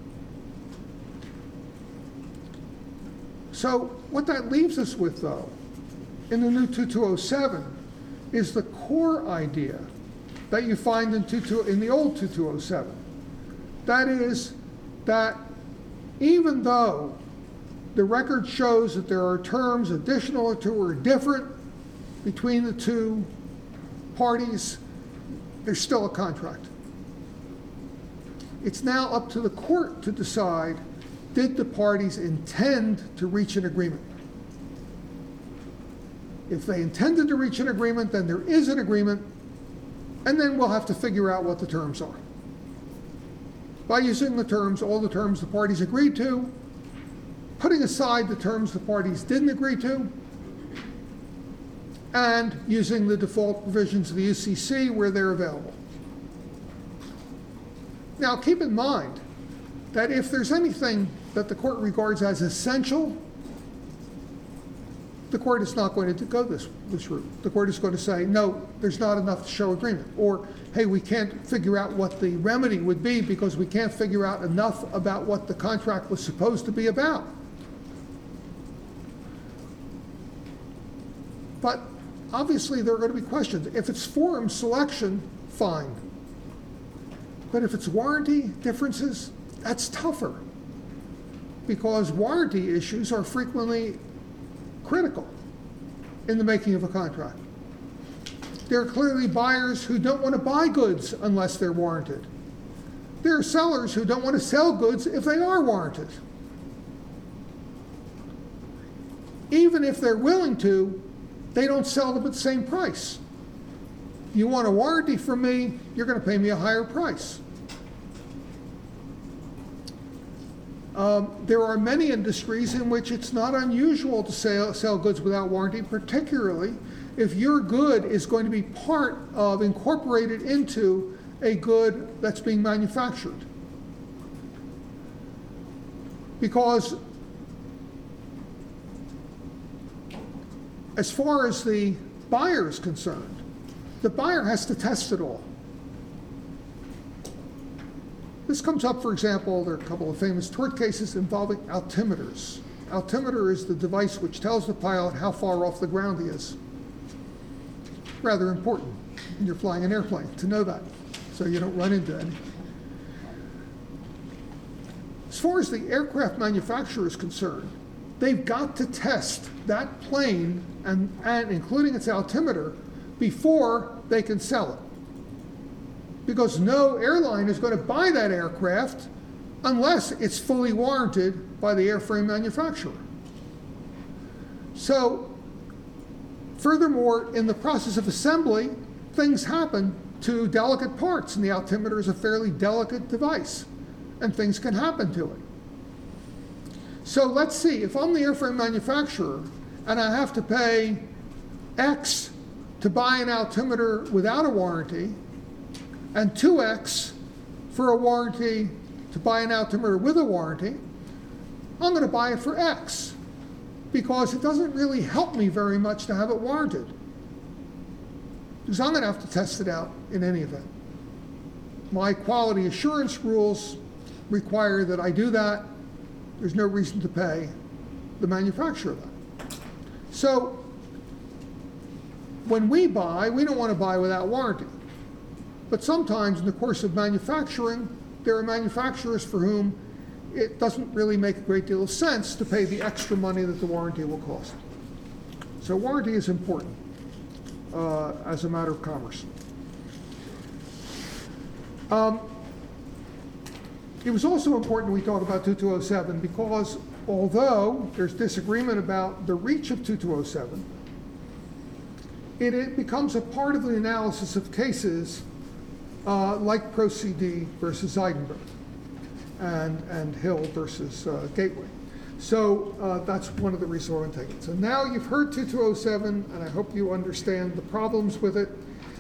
So what that leaves us with, though, in the new two two oh seven is the core idea that you find in, in the old two two oh seven. That is that even though the record shows that there are terms additional to or different between the two parties, there's still a contract. It's now up to the court to decide, did the parties intend to reach an agreement? If they intended to reach an agreement, then there is an agreement, and then we'll have to figure out what the terms are. By using the terms, all the terms the parties agreed to, putting aside the terms the parties didn't agree to, and using the default provisions of the U C C where they're available. Now, keep in mind that if there's anything that the court regards as essential, the court is not going to go this, this route. The court is going to say, no, there's not enough to show agreement. Or, hey, we can't figure out what the remedy would be because we can't figure out enough about what the contract was supposed to be about. But obviously there are going to be questions. If it's forum selection, fine. But if it's warranty differences, that's tougher, because warranty issues are frequently critical in the making of a contract. There are clearly buyers who don't want to buy goods unless they're warranted. There are sellers who don't want to sell goods if they are warranted. Even if they're willing to, they don't sell them at the same price. You want a warranty from me, you're going to pay me a higher price. Um, there are many industries in which it's not unusual to sell, sell goods without warranty, particularly if your good is going to be part of, incorporated into a good that's being manufactured. Because as far as the buyer is concerned, the buyer has to test it all. This comes up, for example, there are a couple of famous tort cases involving altimeters. Altimeter is the device which tells the pilot how far off the ground he is. Rather important when you're flying an airplane to know that, so you don't run into any. As far as the aircraft manufacturer is concerned, they've got to test that plane, and, and including its altimeter, before they can sell it. Because no airline is going to buy that aircraft unless it's fully warranted by the airframe manufacturer. So, furthermore, in the process of assembly, things happen to delicate parts, and the altimeter is a fairly delicate device, and things can happen to it. So let's see, if I'm the airframe manufacturer and I have to pay X to buy an altimeter without a warranty, and two X for a warranty to buy an altimeter with a warranty, I'm going to buy it for X, because it doesn't really help me very much to have it warranted, because I'm going to have to test it out in any event. My quality assurance rules require that I do that. There's no reason to pay the manufacturer that. So when we buy, we don't want to buy without warranty. But sometimes in the course of manufacturing, there are manufacturers for whom it doesn't really make a great deal of sense to pay the extra money that the warranty will cost. So warranty is important uh, as a matter of commerce. Um, it was also important we talk about two two oh seven because although there's disagreement about the reach of two two oh seven, it, it becomes a part of the analysis of cases uh, like Pro C D versus Zeidenberg and, and Hill versus uh, Gateway. So uh, that's one of the reasons why I'm taking it. So now you've heard two two oh seven, and I hope you understand the problems with it.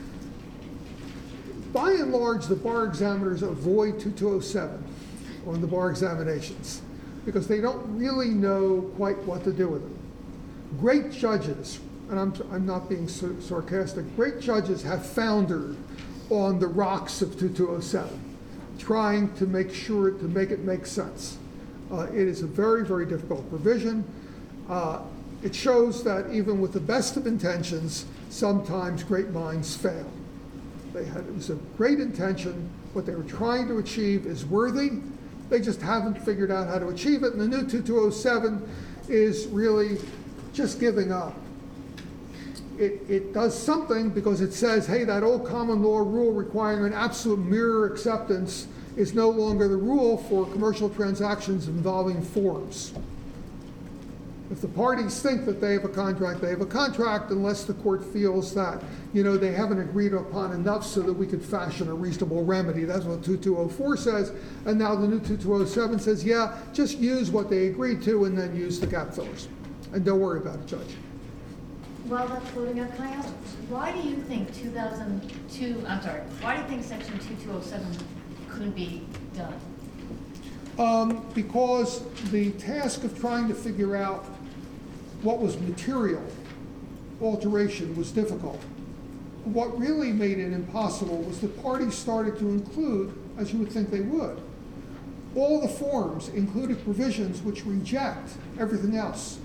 By and large, the bar examiners avoid two two oh seven on the bar examinations because they don't really know quite what to do with it. Great judges, and I'm, I'm not being sarcastic, great judges have foundered on the rocks of two two oh seven, trying to make sure, to make it make sense. Uh, it is a very, very difficult provision. Uh, it shows that even with the best of intentions, sometimes great minds fail. They had, it was a great intention. What they were trying to achieve is worthy. They just haven't figured out how to achieve it. And the new two two oh seven is really just giving up. It, it does something because it says, hey, that old common law rule requiring an absolute mirror acceptance is no longer the rule for commercial transactions involving forms. If the parties think that they have a contract, they have a contract unless the court feels that, you know, they haven't agreed upon enough so that we could fashion a reasonable remedy. That's what two two oh four says. And now the new two two oh seven says, yeah, just use what they agreed to and then use the gap fillers. And don't worry about it, Judge. Well, that's floating out, can I ask, why do you think two thousand two, I'm sorry, why do you think section two two oh seven couldn't be done? Um, because the task of trying to figure out what was material alteration was difficult. What really made it impossible was the parties started to include, as you would think they would, all the forms included provisions which reject everything else.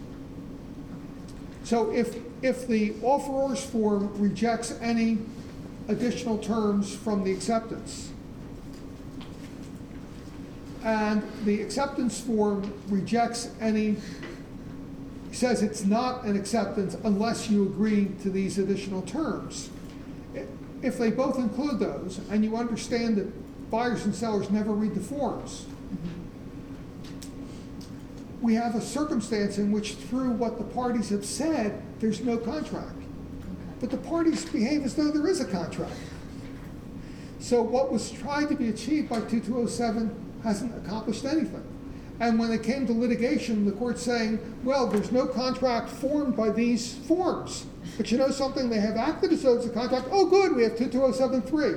So if, if the offeror's form rejects any additional terms from the acceptance, and the acceptance form rejects any, says it's not an acceptance unless you agree to these additional terms. If they both include those, and you understand that buyers and sellers never read the forms, we have a circumstance in which through what the parties have said, there's no contract. But the parties behave as though there is a contract. So what was tried to be achieved by two two oh seven hasn't accomplished anything. And when it came to litigation, the court's saying, well, there's no contract formed by these forms. But you know something? They have acted as though it's a contract. Oh, good, we have two two oh seven three.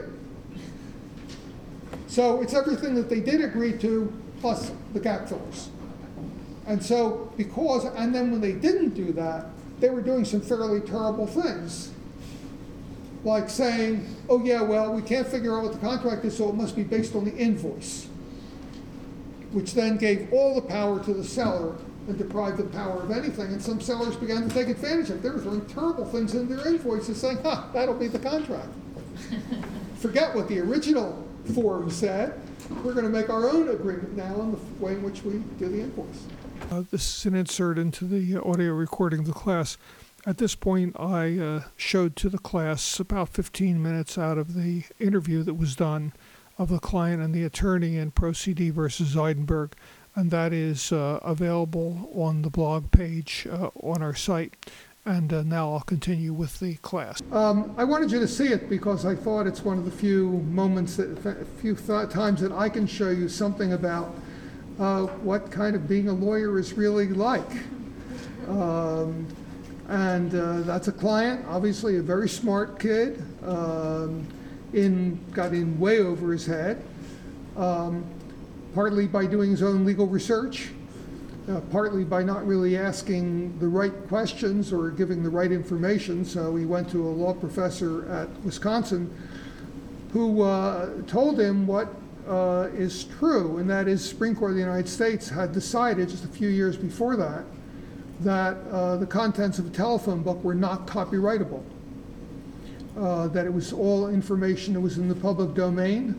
So it's everything that they did agree to plus the gap fillers. And so because, and then when they didn't do that, they were doing some fairly terrible things. Like saying, oh yeah, well, we can't figure out what the contract is, so it must be based on the invoice. Which then gave all the power to the seller and deprived the power of anything. And some sellers began to take advantage of it. They were throwing terrible things in their invoices saying, ha, that'll be the contract. Forget what the original form said. We're going to make our own agreement now in the way in which we do the invoice. Uh, this is an insert into the audio recording of the class. At this point, I uh, showed to the class about fifteen minutes out of the interview that was done of the client and the attorney in Pro C D versus Zeidenberg, and that is uh, available on the blog page uh, on our site. And uh, now I'll continue with the class. Um, I wanted you to see it because I thought it's one of the few moments, that, a few th- times that I can show you something about uh, what kind of being a lawyer is really like. Um, and uh, that's a client, obviously a very smart kid, um, in got in way over his head, um, partly by doing his own legal research. Uh, partly by not really asking the right questions or giving the right information. So he went to a law professor at Wisconsin who uh, told him what uh, is true, and that is Supreme Court of the United States had decided just a few years before that that uh, the contents of a telephone book were not copyrightable, uh, that it was all information that was in the public domain,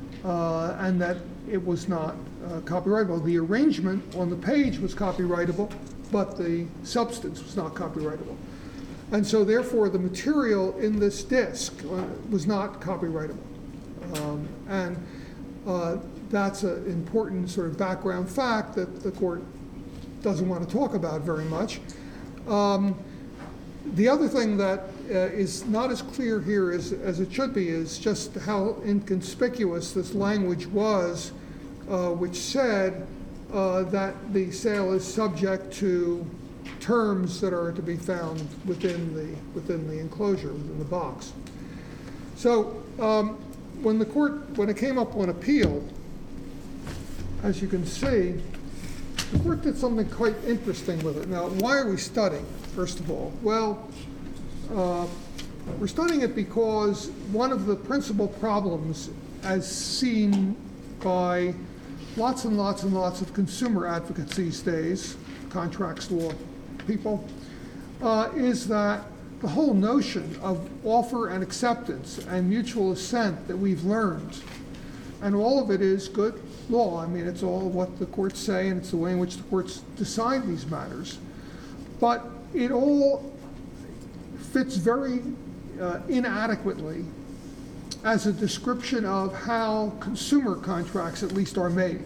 uh, and that it was not uh, copyrightable. The arrangement on the page was copyrightable, but the substance was not copyrightable. And so therefore, the material in this disc uh, was not copyrightable. Um, and uh, that's an important sort of background fact that the court doesn't want to talk about very much. Um, the other thing that uh, is not as clear here as, as it should be is just how inconspicuous this language was, uh, which said uh, that the sale is subject to terms that are to be found within the within the enclosure, within the box. So um, when the court, when it came up on appeal, as you can see, the court did something quite interesting with it. Now, why are we studying, first of all? Well, uh, we're studying it because one of the principal problems, as seen by lots and lots and lots of consumer advocates these days, contracts law people, uh, is that the whole notion of offer and acceptance and mutual assent that we've learned, and all of it is good law. I mean, it's all what the courts say, and it's the way in which the courts decide these matters. But it all fits very uh, inadequately as a description of how consumer contracts at least are made.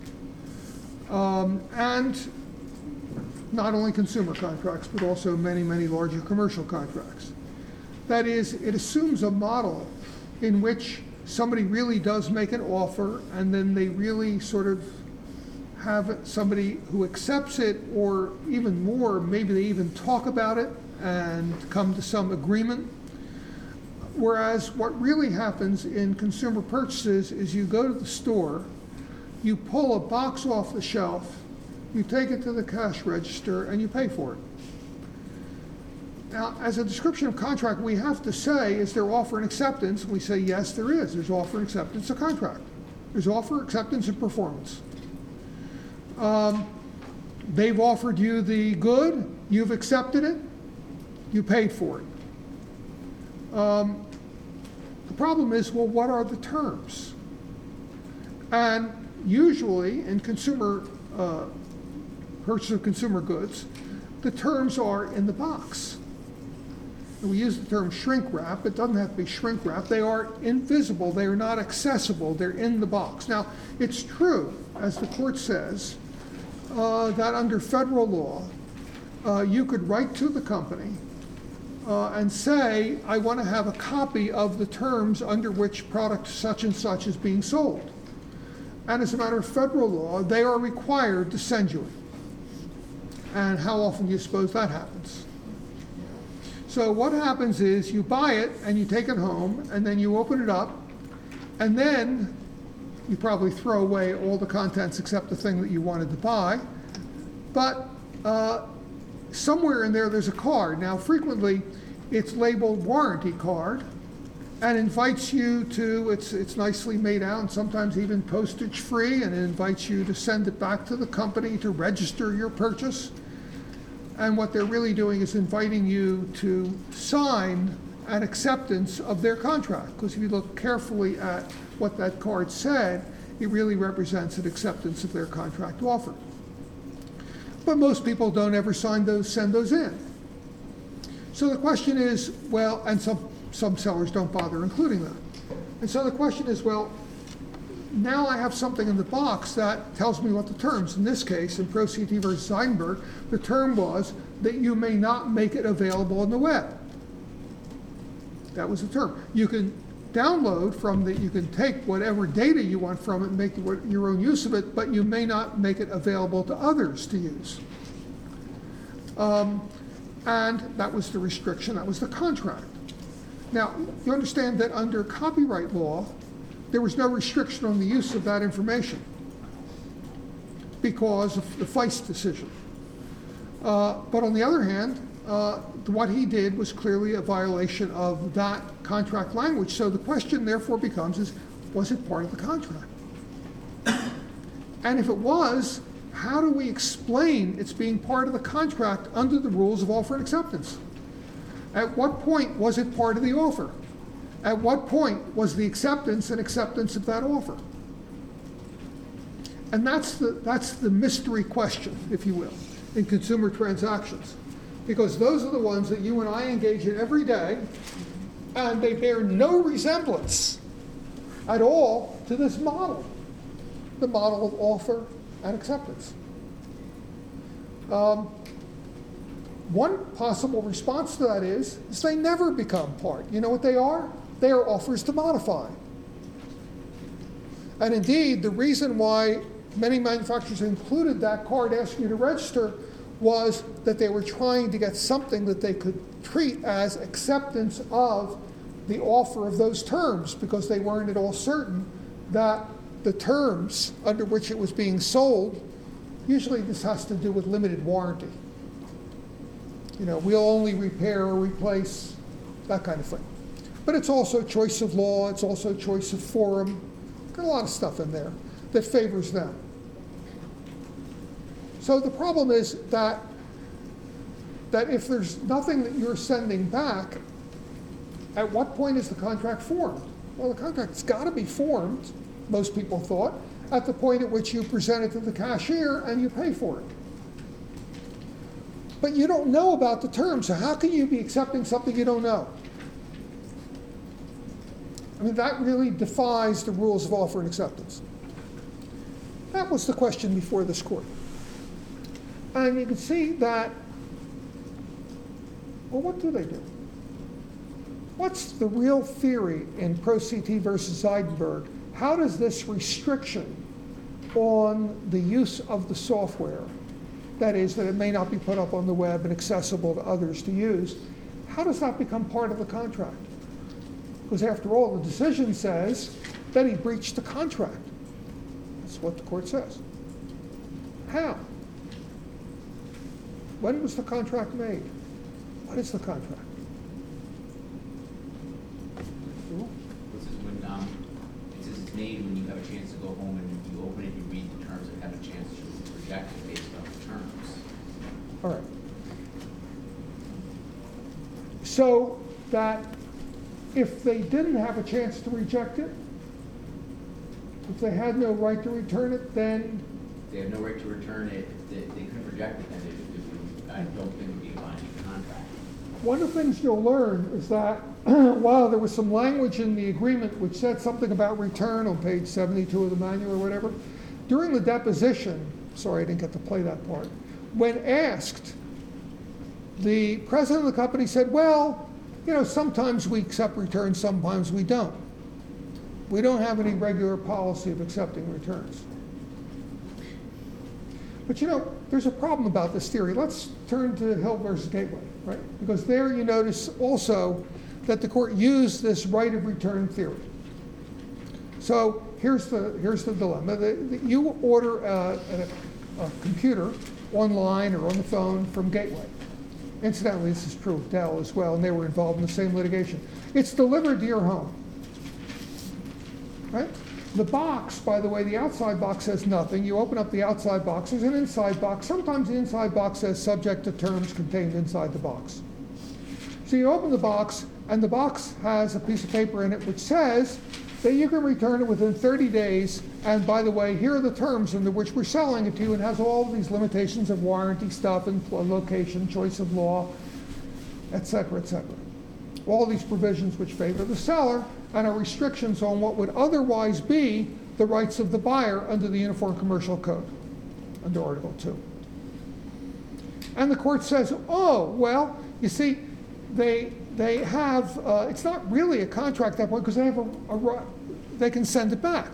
Um, and not only consumer contracts, but also many, many larger commercial contracts. That is, it assumes a model in which somebody really does make an offer, and then they really sort of have somebody who accepts it, or even more, maybe they even talk about it and come to some agreement. Whereas what really happens in consumer purchases is you go to the store, you pull a box off the shelf, you take it to the cash register, and you pay for it. Now, as a description of contract, we have to say, is there offer and acceptance? We say, yes, there is. There's offer and acceptance of contract. There's offer, acceptance, and performance. Um, they've offered you the good, you've accepted it, you paid for it. Um, the problem is, well, what are the terms? And usually in consumer uh, purchase of consumer goods, the terms are in the box. We use the term shrink wrap. It doesn't have to be shrink wrap. They are invisible. They are not accessible. They're in the box. Now, it's true, as the court says, uh, that under federal law, uh, you could write to the company uh, and say, I want to have a copy of the terms under which product such and such is being sold. And as a matter of federal law, they are required to send you it. And how often do you suppose that happens? So what happens is you buy it and you take it home, and then you open it up, and then you probably throw away all the contents except the thing that you wanted to buy. But uh, somewhere in there there's a card. Now frequently it's labeled warranty card and invites you to, it's, it's nicely made out and sometimes even postage free, and it invites you to send it back to the company to register your purchase. And what they're really doing is inviting you to sign an acceptance of their contract. Because if you look carefully at what that card said, it really represents an acceptance of their contract offer. But most people don't ever sign those, send those in. So the question is, well, and some, some sellers don't bother including that. And so the question is, well, now I have something in the box that tells me what the terms, in this case, in Pro C T versus Seidenberg, the term was that you may not make it available on the web. That was the term. You can download from the, you can take whatever data you want from it and make your own use of it, but you may not make it available to others to use. Um, and that was the restriction, that was the contract. Now, you understand that under copyright law, there was no restriction on the use of that information because of the Feist decision. Uh, but on the other hand, uh, what he did was clearly a violation of that contract language. So the question therefore becomes is, was it part of the contract? And if it was, how do we explain it's being part of the contract under the rules of offer and acceptance? At what point was it part of the offer? At what point was the acceptance an acceptance of that offer? And that's the, that's the mystery question, if you will, in consumer transactions. Because those are the ones that you and I engage in every day, and they bear no resemblance at all to this model, the model of offer and acceptance. Um, one possible response to that is, is they never become part. You know what they are? They are offers to modify. And indeed, the reason why many manufacturers included that card asking you to register was that they were trying to get something that they could treat as acceptance of the offer of those terms, because they weren't at all certain that the terms under which it was being sold, usually this has to do with limited warranty. You know, we'll only repair or replace, that kind of thing. But it's also choice of law, it's also choice of forum, got a lot of stuff in there that favors them. So the problem is that, that if there's nothing that you're sending back, at what point is the contract formed? Well, the contract's got to be formed, most people thought, at the point at which you present it to the cashier and you pay for it. But you don't know about the terms, so how can you be accepting something you don't know? I mean, that really defies the rules of offer and acceptance. That was the question before this court. And you can see that, well, what do they do? What's the real theory in Pro C T versus Zeidenberg? How does this restriction on the use of the software, that is, that it may not be put up on the web and accessible to others to use, how does that become part of the contract? Because after all, the decision says that he breached the contract. That's what the court says. How? When was the contract made? What is the contract? This is when, um, it says it's made when you have a chance to go home and you open it, you read the terms, and have a chance to reject it based on the terms. All right. So that if they didn't have a chance to reject it, if they had no right to return it, then They have no right to return it, if they, they couldn't reject it, then it, it would, I don't think it would be a binding contract. one of the things you'll learn is that while there was some language in the agreement which said something about return on page seventy-two of the manual or whatever, during the deposition, sorry I didn't get to play that part, when asked, the president of the company said, well, you know, sometimes we accept returns, sometimes we don't. We don't have any regular policy of accepting returns. But you know, there's a problem about this theory. Let's turn to Hill versus Gateway, right? Because there you notice also that the court used this right of return theory. So here's the, here's the dilemma. The, the, you order a, a, a computer online or on the phone from Gateway. Incidentally, this is true of Dell as well, and they were involved in the same litigation. It's delivered to your home, right? The box, by the way, the outside box says nothing. You open up the outside box, there's an inside box. Sometimes the inside box says subject to terms contained inside the box. So you open the box, and the box has a piece of paper in it which says that you can return it within thirty days, and by the way, here are the terms under which we're selling it to you, and has all of these limitations of warranty stuff and location, choice of law, et cetera, et cetera. All these provisions which favor the seller and are restrictions on what would otherwise be the rights of the buyer under the Uniform Commercial Code, under Article two. And the court says, oh, well, you see, they they have, uh, it's not really a contract at that point because they have a, a, they can send it back.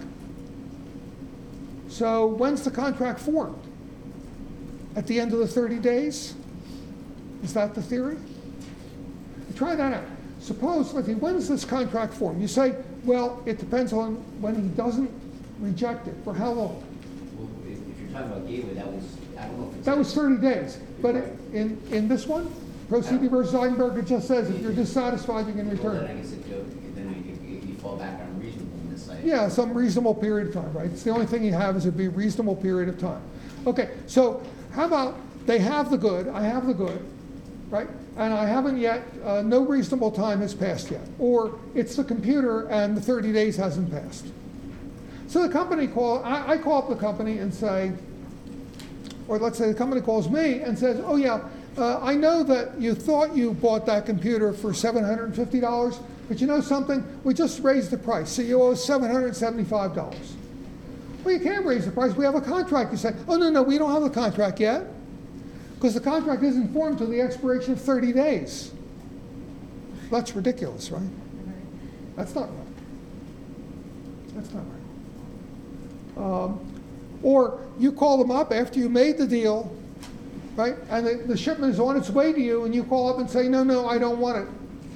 So when's the contract formed? At the end of the thirty days? Is that the theory? Try that out. Suppose, let's see, when is this contract formed? You say, well, it depends on when he doesn't reject it. For how long? Well, if, if you're talking about Gateway, that was, I don't know if it's. That was thirty days. But Right. in, in this one, Pro C T versus Zeidenberg, it just says if you're dissatisfied, you can Well, return then I it. guess it, go- then you, you fall back on reasonableness. I- Yeah, some reasonable period of time, right? It's the only thing you have is it'd be a reasonable period of time. Okay, so how about they have the good, I have the good, right? And I haven't yet, uh, no reasonable time has passed yet. Or it's the computer and the thirty days hasn't passed. So the company call, I, I call up the company and say, or let's say the company calls me and says, oh yeah, uh, I know that you thought you bought that computer for seven hundred fifty dollars, but you know something? We just raised the price, so you owe us seven hundred seventy-five dollars. Well, you can't raise the price. We have a contract. You say, oh, no, no, we don't have the contract yet, because the contract isn't formed until the expiration of thirty days. That's ridiculous, right? That's not right. That's not right. Um, or you call them up after you made the deal, right? And the, the shipment is on its way to you, and you call up and say, no, no, I don't want it.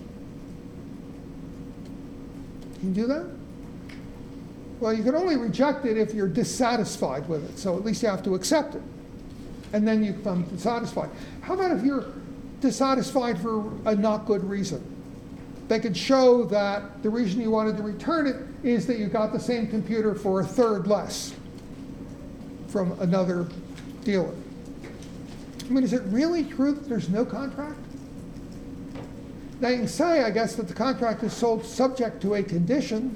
Can you do that? Well, you can only reject it if you're dissatisfied with it. So at least you have to accept it. And then you become dissatisfied. How about if you're dissatisfied for a not good reason? They could show that the reason you wanted to return it is that you got the same computer for a third less from another dealer. I mean, is it really true that there's no contract? Now you can say, I guess, that the contract is sold subject to a condition,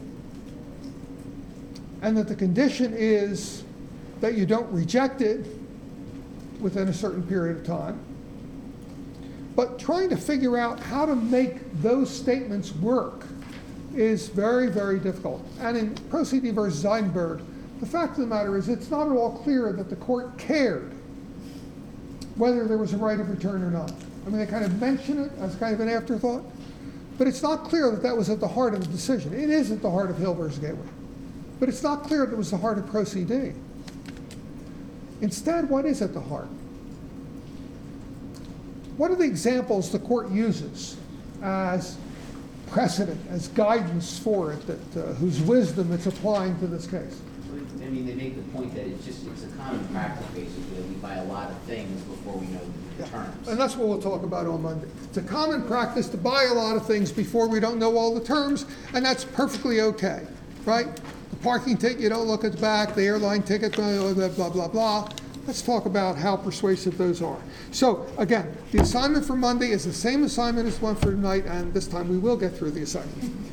and that the condition is that you don't reject it within a certain period of time. But trying to figure out how to make those statements work is very, very difficult. And in Pro C D versus Eisenberg, the fact of the matter is it's not at all clear that the court cared whether there was a right of return or not. I mean, they kind of mention it as kind of an afterthought, but it's not clear that that was at the heart of the decision. It is at the heart of Hill versus Gateway, but it's not clear that it was the heart of Pro C D. Instead, what is at the heart? What are the examples the court uses as precedent, as guidance for it, that uh, whose wisdom it's applying to this case? I mean, they make the point that it's just, it's a common practice, basically, that we buy a lot of things before we know the Yeah. terms. And that's what we'll talk about on Monday. It's a common practice to buy a lot of things before we don't know all the terms, and that's perfectly okay, right? The parking ticket, you don't look at the back, the airline ticket, blah, blah, blah, blah, blah. Let's talk about how persuasive those are. So, again, the assignment for Monday is the same assignment as the one for tonight, and this time we will get through the assignment.